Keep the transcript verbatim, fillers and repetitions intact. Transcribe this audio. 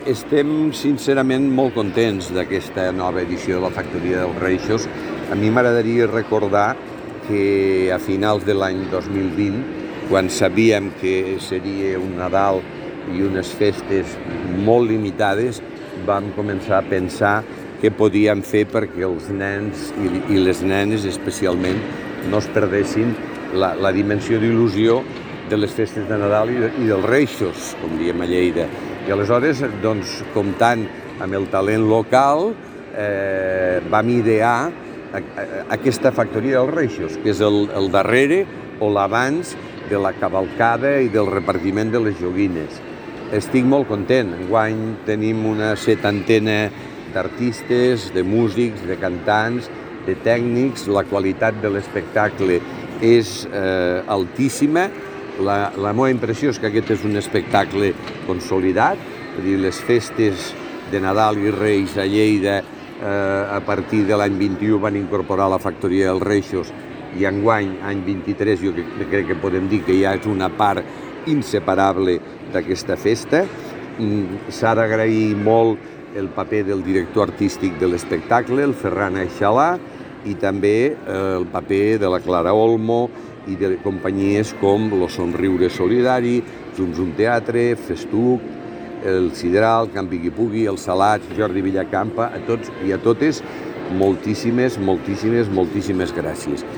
Estem sincerament molt contents d'aquesta nova edició de la Factoria dels Reixos. A mi m'agradaria recordar que a finals de l'any dos mil vint, quan sabíem que seria un Nadal i unes festes molt limitades, vam començar a pensar què podíem fer perquè els nens i les nenes especialment no es perdessin la, la dimensió d'il·lusió de les festes de Nadal i, de, i dels Reixos, com diem a Lleida. I aleshores, doncs, comptant amb el talent local, eh, vam idear aquesta Factoria dels Reixos, que és el, el darrere o l'abans de la cavalcada i del repartiment de les joguines. Estic molt content. Enguany tenim una setantena d'artistes, de músics, de cantants, de tècnics. La qualitat de l'espectacle és eh, altíssima. La, la meva impressió és que aquest és un espectacle consolidat, és a dir, les festes de Nadal i Reis a Lleida eh, a partir de l'any vint-i-u van incorporar la Factoria dels Reixos i enguany, any vint-i-tres, jo crec que podem dir que ja és una part inseparable d'aquesta festa. S'ha d'agrair molt el paper del director artístic de l'espectacle, el Ferran Aixalà, i també eh, el paper de la Clara Olmo i de companyies com Lo Somriure Solidari, Zum Zum Teatre, Festuc, el Sidral, Campi Qui Pugui, el Salats, Jordi Villacampa, a tots i a totes, moltíssimes, moltíssimes, moltíssimes gràcies.